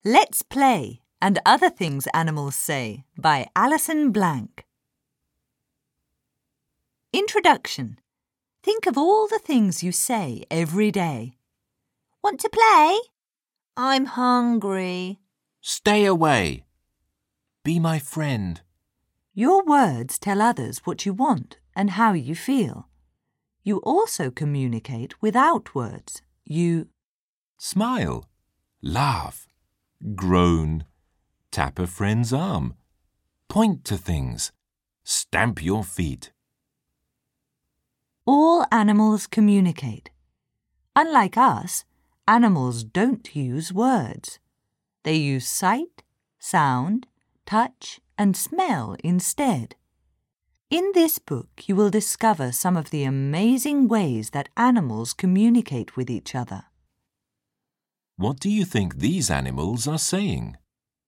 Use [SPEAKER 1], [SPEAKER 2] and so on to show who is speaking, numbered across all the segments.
[SPEAKER 1] Let's Play and Other Things Animals Say by Alison Blank. Introduction. Think of all the things you say every day. Want to play? I'm hungry.
[SPEAKER 2] Stay away. Be my friend.
[SPEAKER 1] Your words tell others what you want and how you feel. You also communicate without words. You
[SPEAKER 2] Smile. Laugh. Groan. Tap a friend's arm. Point to things. Stamp your feet.
[SPEAKER 1] All animals communicate. Unlike us, animals don't use words. They use sight, sound, touch, and smell instead. In this book, you will discover some of the amazing ways that animals communicate with each other.
[SPEAKER 2] What do you think these animals are saying?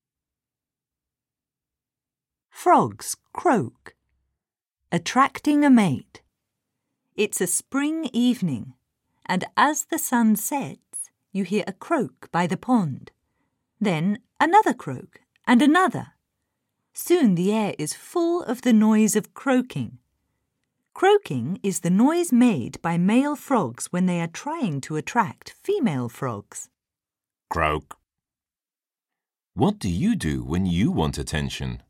[SPEAKER 1] Frogs croak. Attracting a mate. It's a spring evening, and as the sun sets, you hear a croak by the pond. Then another croak and another. Soon the air is full of the noise of croaking. Croaking is the noise made by male frogs when they are trying to attract female frogs.
[SPEAKER 2] Croak. What do you do when you want attention?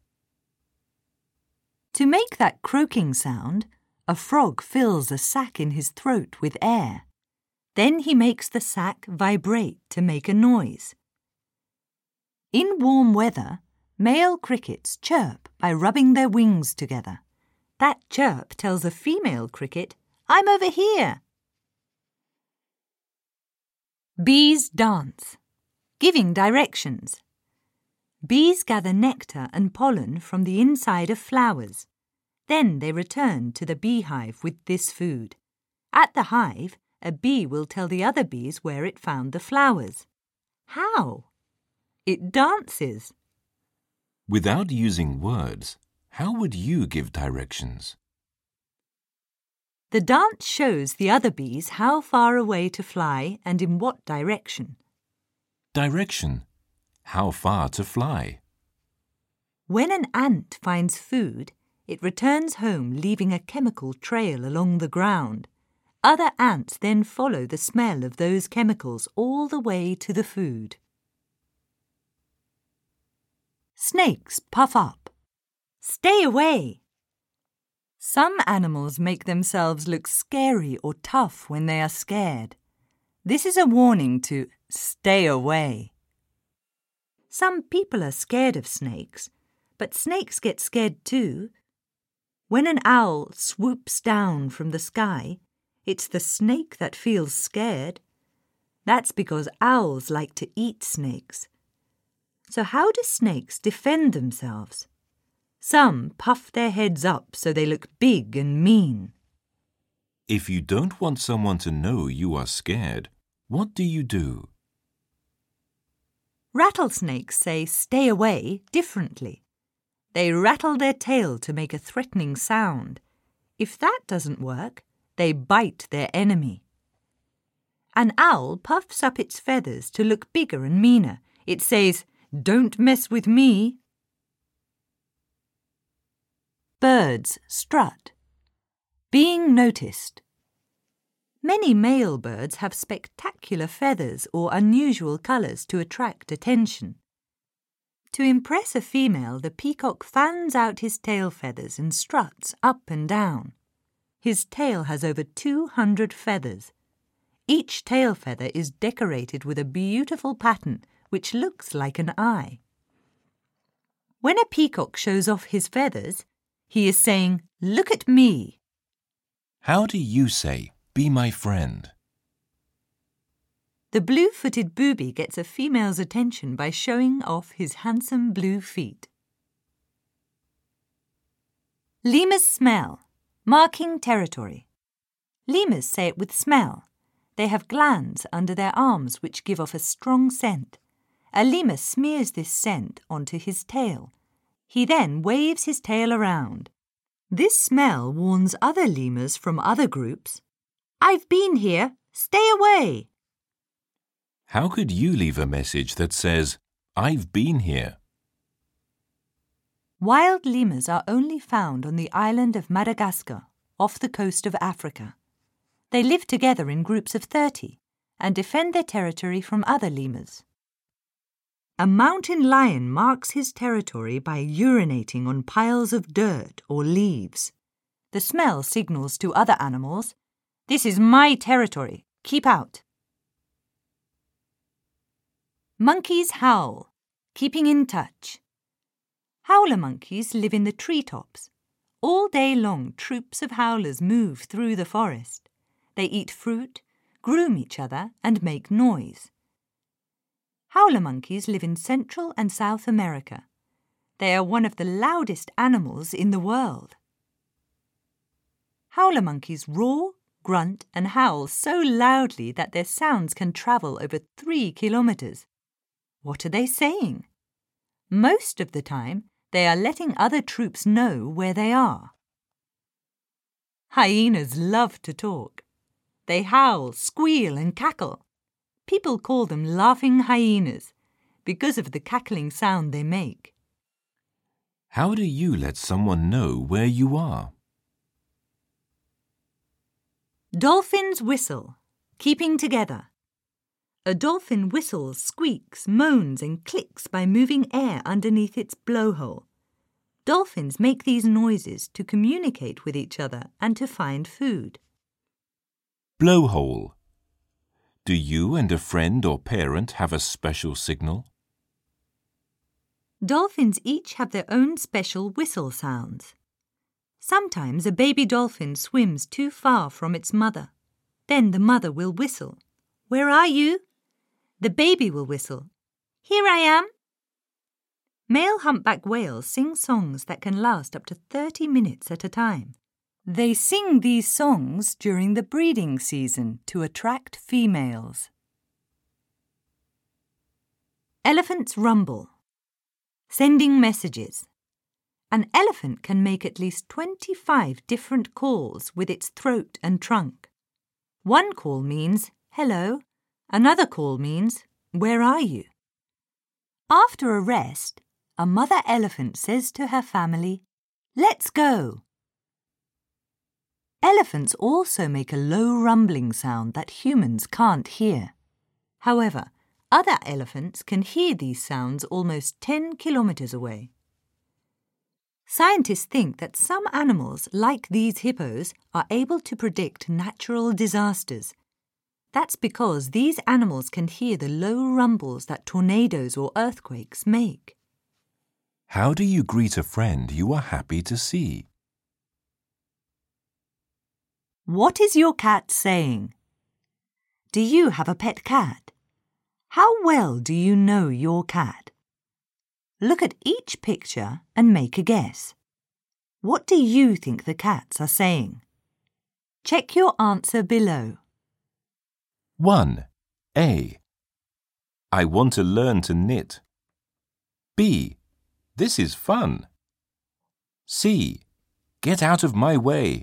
[SPEAKER 1] To make that croaking sound, a frog fills a sac in his throat with air. Then he makes the sac vibrate to make a noise. In warm weather, male crickets chirp by rubbing their wings together. That chirp tells a female cricket, "I'm over here." Bees dance. Giving directions. Bees gather nectar and pollen from the inside of flowers. Then they return to the beehive with this food. At the hive, a bee will tell the other bees where it found the flowers. How? It dances.
[SPEAKER 2] Without using words, how would you give directions?
[SPEAKER 1] The dance shows the other bees how far away to fly and in what direction.
[SPEAKER 2] Direction. How far to fly?
[SPEAKER 1] When an ant finds food, it returns home leaving a chemical trail along the ground. Other ants then follow the smell of those chemicals all the way to the food. Snakes puff up. Stay away. Some animals make themselves look scary or tough when they are scared. This is a warning to stay away. Some people are scared of snakes, but snakes get scared too. When an owl swoops down from the sky, it's the snake that feels scared. That's because owls like to eat snakes. So how do snakes defend themselves? Some puff their heads up so they look big and mean.
[SPEAKER 2] If you don't want someone to know you are scared, what do you do?
[SPEAKER 1] Rattlesnakes say stay away differently. They rattle their tail to make a threatening sound. If that doesn't work, they bite their enemy. An owl puffs up its feathers to look bigger and meaner. It says, "Don't mess with me." Birds strut. Being noticed. Many male birds have spectacular feathers or unusual colours to attract attention. To impress a female, the peacock fans out his tail feathers and struts up and down. His tail has over 200 feathers. Each tail feather is decorated with a beautiful pattern which looks like an eye. When a peacock shows off his feathers, he is saying, "Look at me."
[SPEAKER 2] How do you say, "Be my friend"?
[SPEAKER 1] The blue-footed booby gets a female's attention by showing off his handsome blue feet. Lemurs smell, marking territory. Lemurs say it with smell. They have glands under their arms which give off a strong scent. A lemur smears this scent onto his tail. He then waves his tail around. This smell warns other lemurs from other groups. "I've been here. Stay away."
[SPEAKER 2] How could you leave a message that says, I've been here.
[SPEAKER 1] Wild lemurs are only found on the island of Madagascar, off the coast of Africa. They live together in groups of 30 and defend their territory from other lemurs. A mountain lion marks his territory by urinating on piles of dirt or leaves. The smell signals to other animals, "This is my territory, keep out." Monkeys howl, keeping in touch. Howler monkeys live in the treetops. All day long, troops of howlers move through the forest. They eat fruit, groom each other, and make noise. Howler monkeys live in Central and South America. They are one of the loudest animals in the world. Howler monkeys roar, grunt, and howl so loudly that their sounds can travel over 3 kilometers. What are they saying? Most of the time, they are letting other troops know where they are. Hyenas love to talk. They howl, squeal, and cackle. People call them laughing hyenas because of the cackling sound they make.
[SPEAKER 2] How do you let someone know where you are?
[SPEAKER 1] Dolphins whistle, keeping together. A dolphin whistles, squeaks, moans, and clicks by moving air underneath its blowhole. Dolphins make these noises to communicate with each other and to find food.
[SPEAKER 2] Blowhole. Do you and a friend or parent have a special signal?
[SPEAKER 1] Dolphins each have their own special whistle sounds. Sometimes a baby dolphin swims too far from its mother. Then the mother will whistle, "Where are you?" The baby will whistle, "Here I am." Male humpback whales sing songs that can last up to 30 minutes at a time. They sing these songs during the breeding season to attract females. Elephants rumble, sending messages. An elephant can make at least 25 different calls with its throat and trunk. One call means, "Hello." Another call means, "Where are you?" After a rest, a mother elephant says to her family, "Let's go." Elephants also make a low rumbling sound that humans can't hear. However, other elephants can hear these sounds almost 10 kilometers away. Scientists think that some animals, like these hippos, are able to predict natural disasters. That's because these animals can hear the low rumbles that tornadoes or earthquakes make.
[SPEAKER 2] How do you greet a friend you are happy to see?
[SPEAKER 1] What is your cat saying? Do you have a pet cat? How well do you know your cat? Look at each picture and make a guess. What do you think the cats are saying? Check your answer below.
[SPEAKER 2] 1. A. I want to learn to knit. B. This is fun. C. Get out of my way.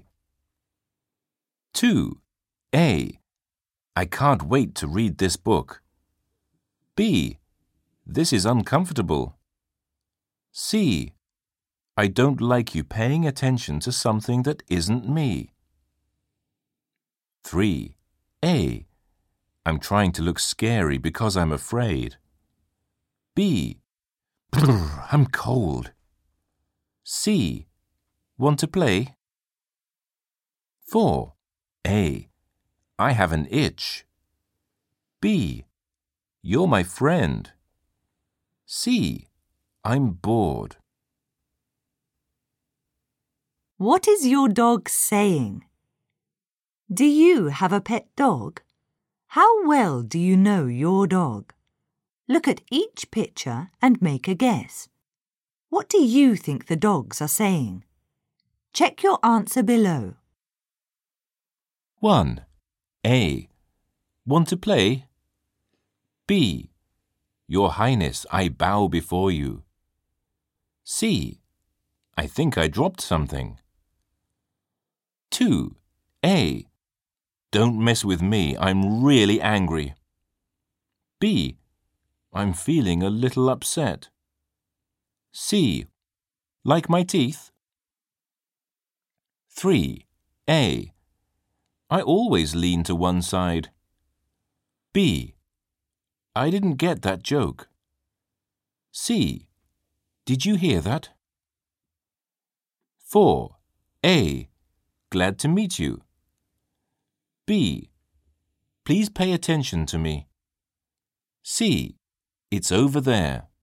[SPEAKER 2] 2. A. I can't wait to read this book. B. This is uncomfortable. C. I don't like you paying attention to something that isn't me. 3. A. I'm trying to look scary because I'm afraid. B. Brr, I'm cold. C. Want to play? 4. A. I have an itch. B. You're my friend. C. I'm bored.
[SPEAKER 1] What is your dog saying? Do you have a pet dog? How well do you know your dog? Look at each picture and make a guess. What do you think the dogs are saying? Check your answer below.
[SPEAKER 2] 1. A. Want to play? B. Your Highness, I bow before you. C. I think I dropped something. 2. A. Don't mess with me, I'm really angry. B. I'm feeling a little upset. C. Like my teeth? 3. A. I always lean to one side. B. I didn't get that joke. C. Did you hear that? 4. A. Glad to meet you. B. Please pay attention to me. C. It's over there.